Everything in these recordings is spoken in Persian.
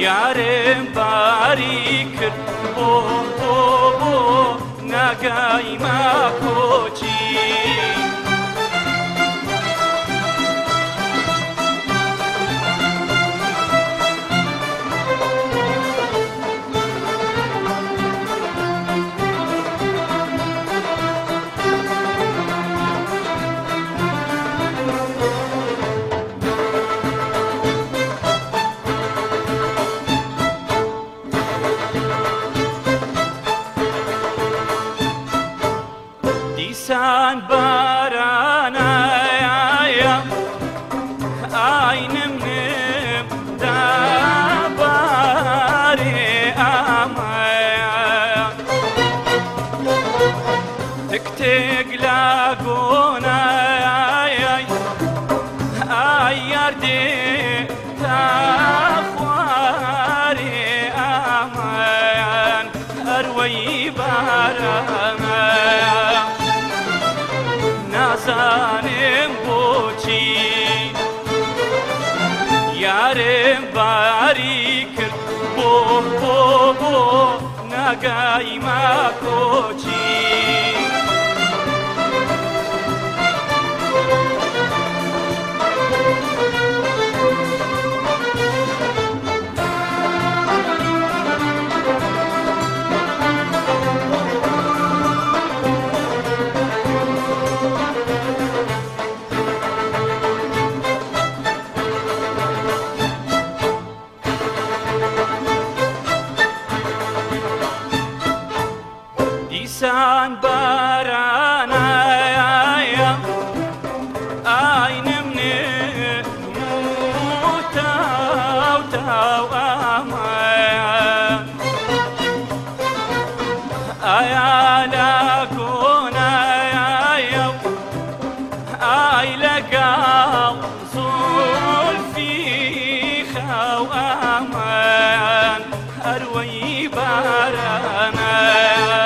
یارم باری کرد بۆ ناگای ماکۆچی دیسان بارانایە ئاینم دابارێ ئامایە تکتێک لا گۆنایە ئای یاردێ تا خوارێ ئامایان هەروەی بارانایە نازانم بۆچی یارم باری کرد بۆ ناگای ماکۆچی دیسان بارانایە ئاینم تاو ئامایە ئایا لا کۆنایە ئای لەگەڵ زولفی خاو ئامان هەروەی بارانایە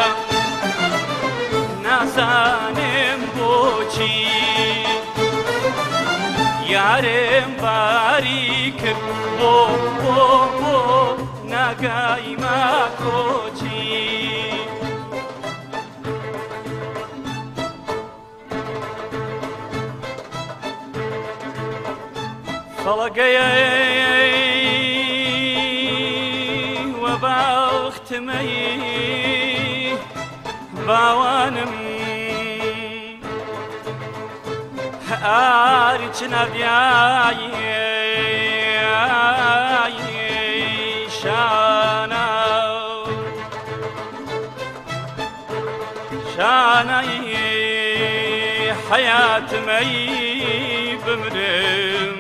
نازانم بۆچی یارم باری کرد بۆ ناگای ماکۆچی فەڵەگەیەی وەباختمەی باوانم هەرچ نەبیایی شانایی حەیاتمەی بمرم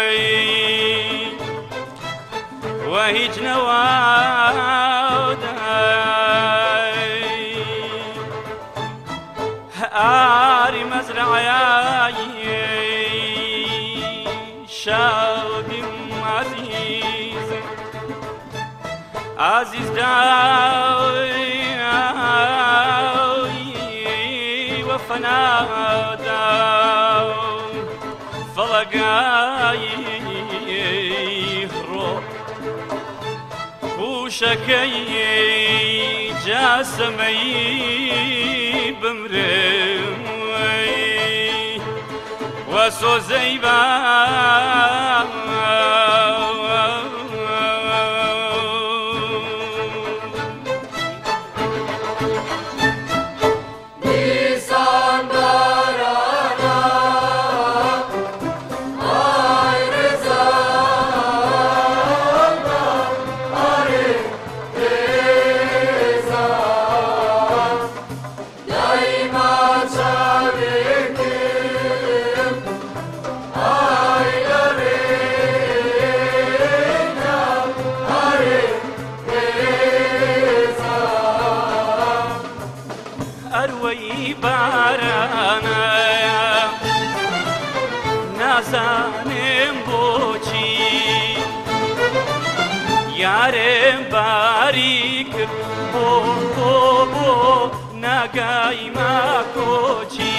وهیچ نەوادای ئاری مەزرعەیە شادیم عزیز داوی وفنادا فەڵەگایی ڕۆ کوشەکەی جاسەمەی بمرم وەسۆزەی با ئەروەی بارانایە نازانم بۆچی یارم باری کرد بۆ ناگای ماکۆچی